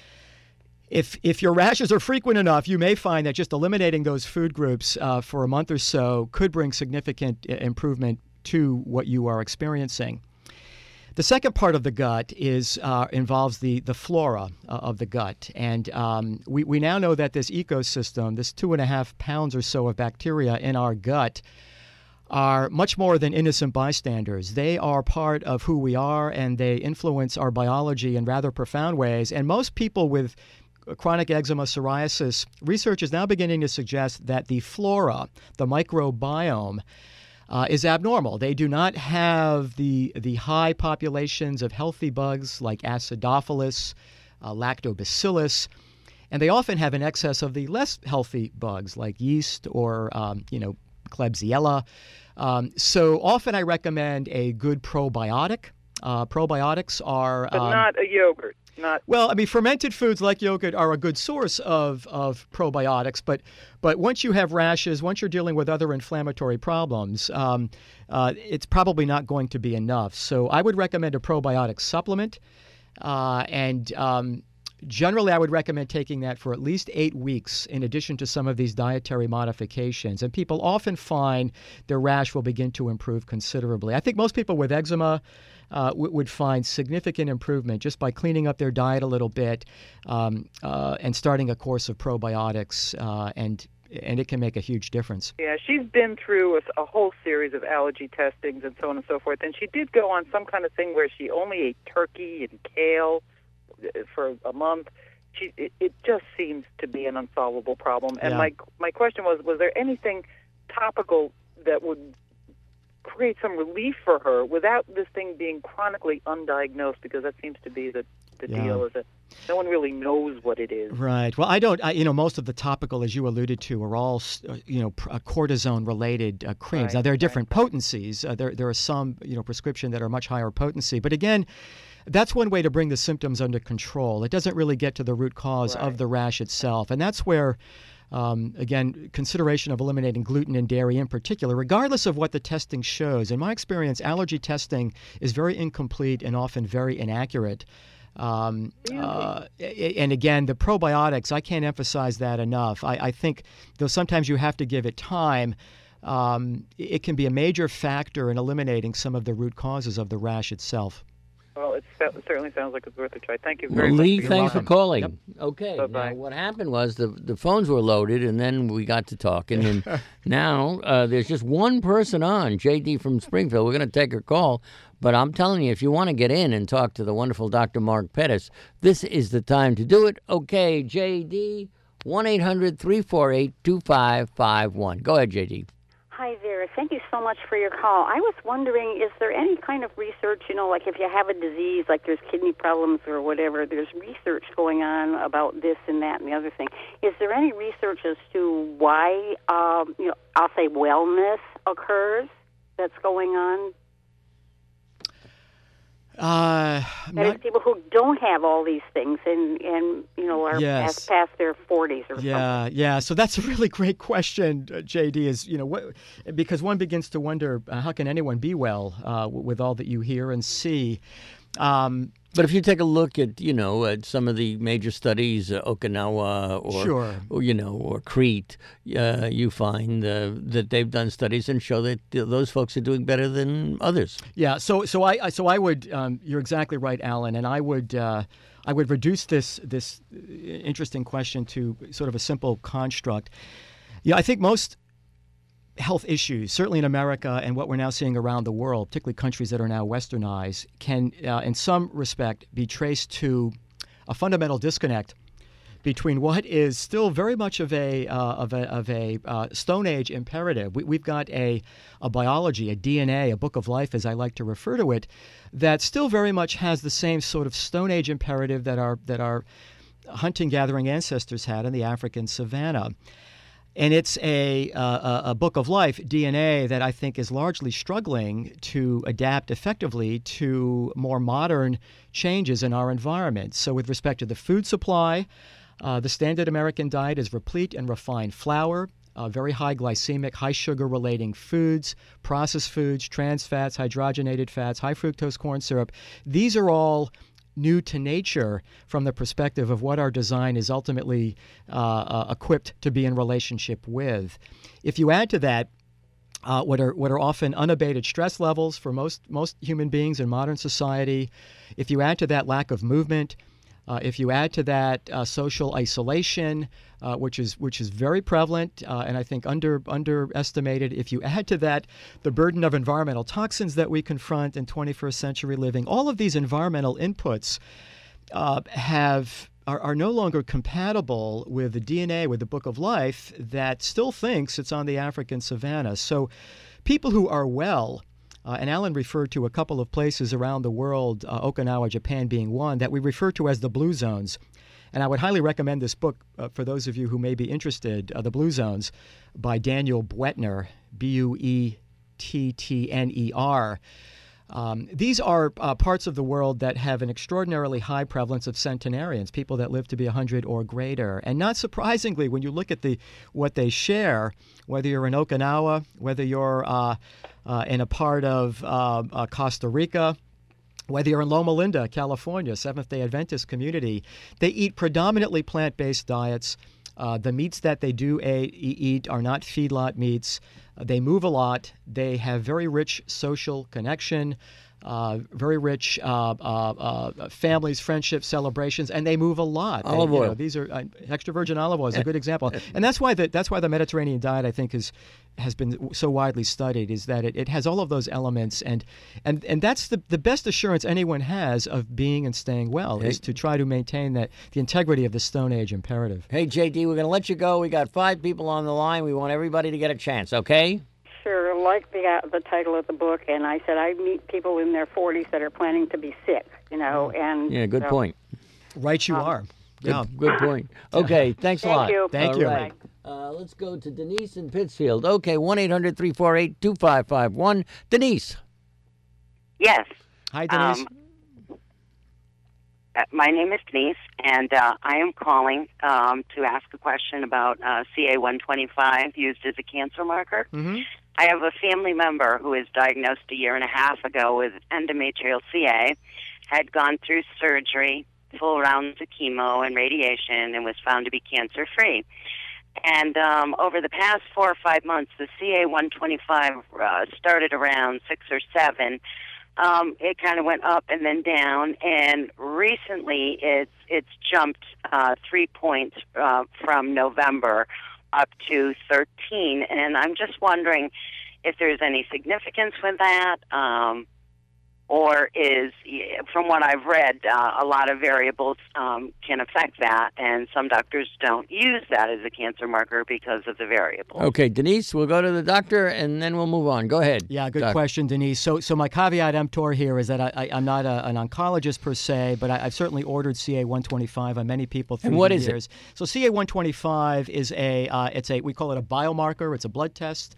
If if your rashes are frequent enough, you may find that just eliminating those food groups uh, for a month or so could bring significant improvement to what you are experiencing. The second part of the gut is uh, involves the the flora uh, of the gut, and um, we we now know that this ecosystem, this two and a half pounds or so of bacteria in our gut, are much more than innocent bystanders. They are part of who we are, and they influence our biology in rather profound ways. And most people with chronic eczema, psoriasis, research is now beginning to suggest that the flora, the microbiome, uh, is abnormal. They do not have the the high populations of healthy bugs like Acidophilus, uh, Lactobacillus, and they often have an excess of the less healthy bugs like yeast or um, you know Klebsiella. Um, so often I recommend a good probiotic. Uh, probiotics are, but um, not a yogurt. Not well, I mean, fermented foods like yogurt are a good source of, of probiotics, but but once you have rashes, once you're dealing with other inflammatory problems, um, uh, it's probably not going to be enough. So I would recommend a probiotic supplement, uh, and um, generally I would recommend taking that for at least eight weeks in addition to some of these dietary modifications. And people often find their rash will begin to improve considerably. I think most people with eczema Uh, w- would find significant improvement just by cleaning up their diet a little bit um, uh, and starting a course of probiotics, uh, and and it can make a huge difference. Yeah, she's been through a, a whole series of allergy testings and so on and so forth, and she did go on some kind of thing where she only ate turkey and kale for a month. She, it, it just seems to be an unsolvable problem. And Yeah. my my question was, was there anything topical that would create some relief for her without this thing being chronically undiagnosed? Because that seems to be the, the Yeah. deal, is that no one really knows what it is. Right. Well, I don't, I, you know, most of the topical, as you alluded to, are all, uh, you know, pr- uh, cortisone-related uh, creams. Right, Now, there are different right. potencies. Uh, there, there are some, you know, prescription that are much higher potency. But again, that's one way to bring the symptoms under control. It doesn't really get to the root cause Right. of the rash itself. And that's where, um, again, consideration of eliminating gluten and dairy in particular, regardless of what the testing shows. In my experience, allergy testing is very incomplete and often very inaccurate. Um, uh, and again, the probiotics, I can't emphasize that enough. I, I think, though sometimes you have to give it time, um, it can be a major factor in eliminating some of the root causes of the rash itself. Well, it certainly sounds like it's worth a try. Thank you Well, very much. Lee, for your thanks for time. calling. Yep. Okay. Bye-bye. Now, what happened was the the phones were loaded, and then we got to talking, and now uh, there's just one person on, J D from Springfield. We're going to take her call, but I'm telling you, if you want to get in and talk to the wonderful Doctor Mark Pettis, this is the time to do it. Okay, J D, one eight hundred three four eight two five five one. Go ahead, J D. Hi there. Thank you so much for your call. I was wondering, is there any kind of research, you know, like if you have a disease, like there's kidney problems or whatever, there's research going on about this and that and the other thing. Is there any research as to why, um, you know, I'll say wellness occurs that's going on Uh, that not, is people who don't have all these things and, and you know, are yes. past, past their forties or yeah, something. Yeah, So that's a really great question, uh, J D, is, you know, what, because one begins to wonder, uh, how can anyone be well uh, with all that you hear and see? Um, But if you take a look at, you know, at some of the major studies, uh, Okinawa or, sure. or, you know, or Crete, uh, you find uh, that they've done studies and show that those folks are doing better than others. Yeah. So, so I, so I would. Um, you're exactly right, Alan. And I would, uh, I would reduce this this interesting question to sort of a simple construct. Yeah, I think most health issues, certainly in America and what we're now seeing around the world, particularly countries that are now westernized, can, uh, in some respect, be traced to a fundamental disconnect between what is still very much of a uh, of a, of a uh, Stone Age imperative. We, we've got a, a biology, a D N A, a book of life, as I like to refer to it, that still very much has the same sort of Stone Age imperative that our that our hunting-gathering ancestors had in the African savanna. And it's a, uh, a book of life, D N A, that I think is largely struggling to adapt effectively to more modern changes in our environment. So with respect to the food supply, uh, the standard American diet is replete and refined flour, uh, very high glycemic, high sugar-relating foods, processed foods, trans fats, hydrogenated fats, high fructose corn syrup. These are all new to nature from the perspective of what our design is ultimately uh, uh, equipped to be in relationship with. If you add to that uh, what are what are often unabated stress levels for most most human beings in modern society, if you add to that lack of movement, uh, if you add to that uh, social isolation, uh, which is which is very prevalent uh, and I think under underestimated, if you add to that the burden of environmental toxins that we confront in twenty-first century living, all of these environmental inputs uh, have are, are no longer compatible with the D N A, with the Book of Life that still thinks it's on the African savanna. So people who are well, Uh, and Alan referred to a couple of places around the world, uh, Okinawa, Japan being one, that we refer to as the Blue Zones. And I would highly recommend this book uh, for those of you who may be interested, uh, The Blue Zones, by Daniel Buettner, B U E T T N E R. Um, these are uh, parts of the world that have an extraordinarily high prevalence of centenarians, people that live to be one hundred or greater. And not surprisingly, when you look at the what they share, whether you're in Okinawa, whether you're uh, uh, in a part of uh, uh, Costa Rica, whether you're in Loma Linda, California, Seventh-day Adventist community, they eat predominantly plant-based diets. Uh, the meats that they do a- eat are not feedlot meats. Uh, they move a lot. They have very rich social connection, uh, very rich uh, uh, uh, families, friendships, celebrations, and they move a lot. Olive they, you oil. know, these are uh, extra virgin olive oil is a good example, and that's why the that's why the Mediterranean diet, I think, is has been so widely studied. Is that it, it has all of those elements, and and and that's the the best assurance anyone has of being and staying well Hey. is to try to maintain that the integrity of the Stone Age imperative. Hey, J D, we're going to let you go. We got five people on the line. We want everybody to get a chance, okay? Sure, like the uh, the title of the book, and I said I meet people in their forties that are planning to be sick, you know, and Yeah, good so, point. Right, you Um, are. Good, Yeah. good point. Okay, thanks a Thank lot. you. Thank All you. right. Uh, let's go to Denise in Pittsfield. Okay, one eight hundred three four eight two five five one. Denise. Yes. Hi, Denise. Um, uh, my name is Denise, and uh, I am calling um, to ask a question about uh, C A one twenty-five used as a cancer marker. mm-hmm. I have a family member who was diagnosed a year and a half ago with endometrial C A, had gone through surgery, full rounds of chemo and radiation, and was found to be cancer-free. And um, over the past four or five months, the C A one twenty-five uh, started around six or seven. Um, it kind of went up and then down, and recently it's it's jumped uh, three points uh, from November up to thirteen. And I'm just wondering if there's any significance with that, um, or is, from what I've read, uh, a lot of variables um, can affect that, and some doctors don't use that as a cancer marker because of the variables. Okay, Denise, we'll go to the doctor, and then we'll move on. Go ahead. Yeah, good Doc. question, Denise. So, so my caveat emptor here is that I, I, I'm not a, an oncologist per se, but I, I've certainly ordered C A one twenty-five on many people through And what the is it? years. So, C A one twenty-five is a uh, it's a we call it a biomarker. It's a blood test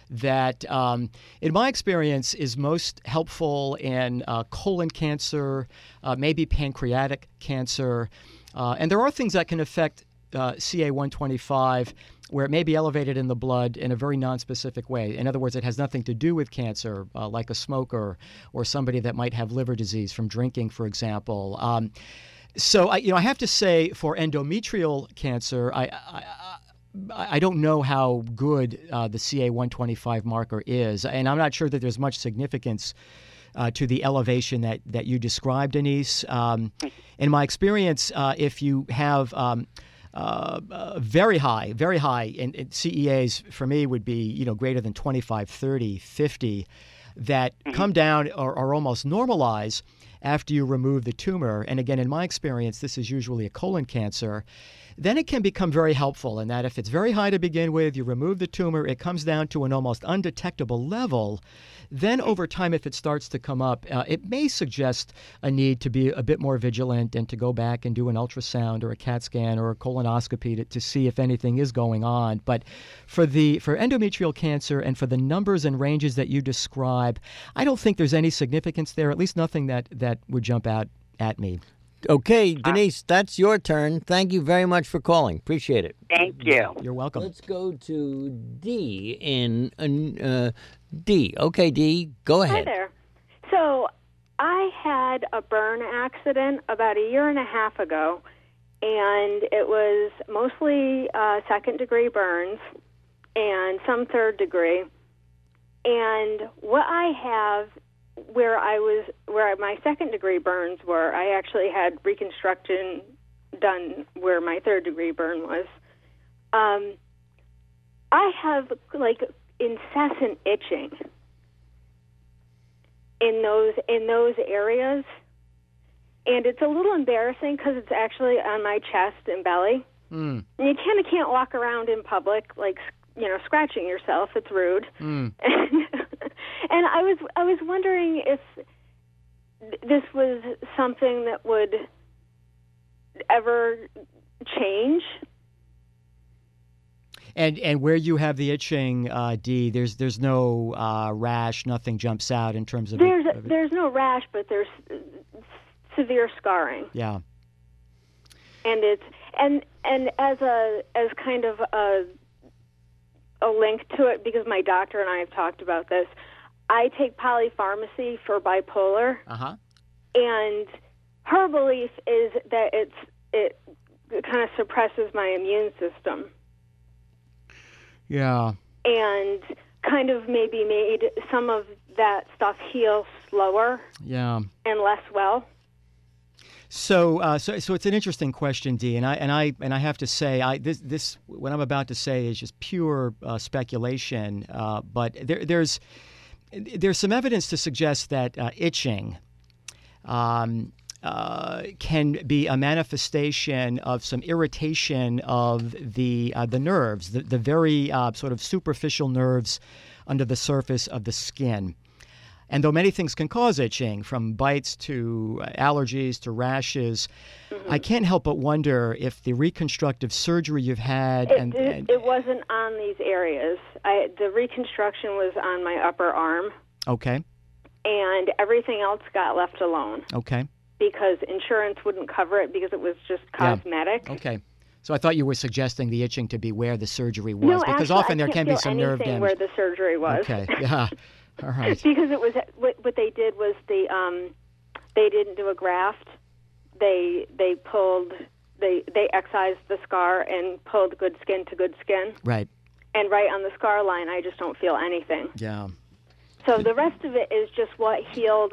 that, um, in my experience, is most helpful in uh, colon cancer, uh, maybe pancreatic cancer. Uh, and there are things that can affect uh, C A one twenty-five where it may be elevated in the blood in a very nonspecific way. In other words, it has nothing to do with cancer, uh, like a smoker or somebody that might have liver disease from drinking, for example. Um, so, I, you know, I have to say, for endometrial cancer, I, I, I, I don't know how good uh, the C A one twenty-five marker is, and I'm not sure that there's much significance Uh, to the elevation that, that you described, Denise. Um, in my experience, uh, if you have um, uh, uh, very high, very high, and, and C E As for me would be, you know, greater than twenty-five, thirty, fifty, that come down or, or almost normalize after you remove the tumor. And again, in my experience, this is usually a colon cancer. Then it can become very helpful in that if it's very high to begin with, you remove the tumor, it comes down to an almost undetectable level. Then over time, if it starts to come up, uh, it may suggest a need to be a bit more vigilant and to go back and do an ultrasound or a CAT scan or a colonoscopy to, to see if anything is going on. But for the for endometrial cancer and for the numbers and ranges that you describe, I don't think there's any significance there, at least nothing that, that would jump out at me. Okay, Denise, that's your turn. Thank you very much for calling. Appreciate it. Thank you. You're welcome. Let's go to D in uh, D. Okay, D, go ahead. Hi there. So I had a burn accident about a year and a half ago, and it was mostly uh, second-degree burns and some third-degree. And what I have where I was, where my second degree burns were, I actually had reconstruction done where my third degree burn was. Um, I have like incessant itching in those in those areas, and it's a little embarrassing because it's actually on my chest and belly. Mm. And you kind of can't walk around in public like, you know, scratching yourself. It's rude. Mm. And I was I was wondering if this was something that would ever change. And and where you have the itching, uh, D, there's there's no uh, rash, nothing jumps out in terms of there's it, of it. There's no rash, but there's severe scarring. Yeah. And it's and and as a as kind of a a link to it, because my doctor and I have talked about this. I take polypharmacy for bipolar, uh-huh. and her belief is that it's it, it kind of suppresses my immune system. Yeah. And kind of maybe made some of that stuff heal slower. Yeah. And less well. So, uh, so, so it's an interesting question, Dee, and I and I and I have to say, I this this what I'm about to say is just pure uh, speculation, uh, but there, there's there's some evidence to suggest that uh, itching um, uh, can be a manifestation of some irritation of the uh, the nerves, the the very uh, sort of superficial nerves under the surface of the skin. And though many things can cause itching, from bites to allergies to rashes, mm-hmm. I can't help but wonder if the reconstructive surgery you've had... It, and, it, and it wasn't on these areas. I, the reconstruction was on my upper arm. Okay. And everything else got left alone. Okay. Because insurance wouldn't cover it because it was just cosmetic. Yeah. Okay. So I thought you were suggesting the itching to be where the surgery was. No, because actually, often I there can't can be feel some nerve anything damage. where the surgery was. Okay. Yeah. All right. Because it was what, what they did was the um, they didn't do a graft. They they pulled they they excised the scar and pulled good skin to good skin. Right. And right on the scar line, I just don't feel anything. Yeah. So the rest of it is just what healed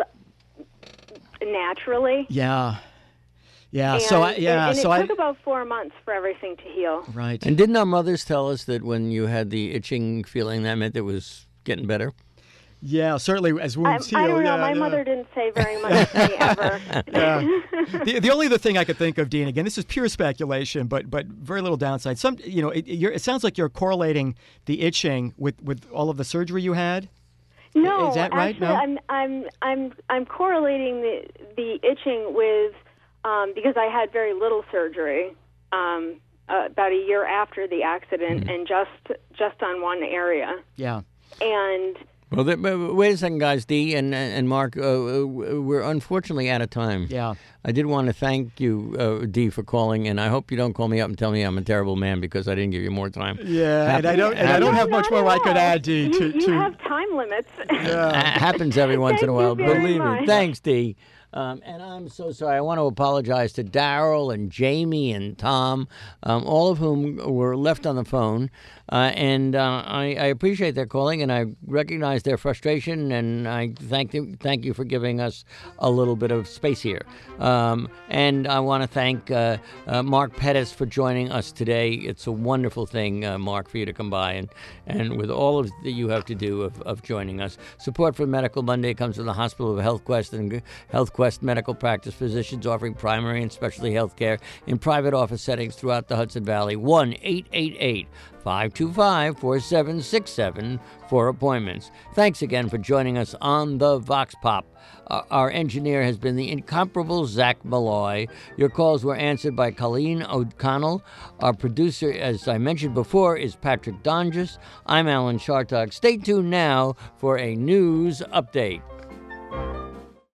naturally. Yeah. Yeah. And, so I, yeah. and, and so it I. took about four months for everything to heal. Right. And didn't our mothers tell us that when you had the itching feeling, that meant it was getting better? Yeah, certainly as wounds I, heal. I don't know. Yeah, My yeah. mother didn't say very much to me ever. Yeah. the, the only other thing I could think of, Dean, again, this is pure speculation, but but very little downside. Some, you know, it, you're, it sounds like you're correlating the itching with, with all of the surgery you had. No, is that right? actually, No? I'm I'm I'm I'm correlating the the itching with um, because I had very little surgery um, uh, about a year after the accident, Mm-hmm. and just just on one area. Yeah. And Well, th- wait a second, guys. Dee and and Mark, uh, we're unfortunately out of time. Yeah. I did want to thank you, uh, Dee, for calling, and I hope you don't call me up and tell me I'm a terrible man because I didn't give you more time. Yeah, Hap- and I don't, and I don't have much more I could add, Dee. you, To, you to have time limits. Uh, happens every once in a Thank you while. very Believe much. me. Thanks, Dee. Um, and I'm so sorry. I want to apologize to Daryl and Jamie and Tom, um, all of whom were left on the phone. Uh, and uh, I, I appreciate their calling, and I recognize their frustration, and I thank them, thank you for giving us a little bit of space here. Um, and I want to thank uh, uh, Mark Pettis for joining us today. It's a wonderful thing, uh, Mark, for you to come by, and, and with all of that you have to do of, of joining us. Support for Medical Monday comes from the Hospital of HealthQuest and HealthQuest Medical Practice physicians offering primary and specialty health care in private office settings throughout the Hudson Valley. one eight eight eight five two five four seven six seven for appointments. Thanks again for joining us on the Vox Pop. Uh, our engineer has been the incomparable Zach Malloy. Your calls were answered by Colleen O'Connell. Our producer, as I mentioned before, is Patrick Donges. I'm Alan Chartog. Stay tuned now for a news update.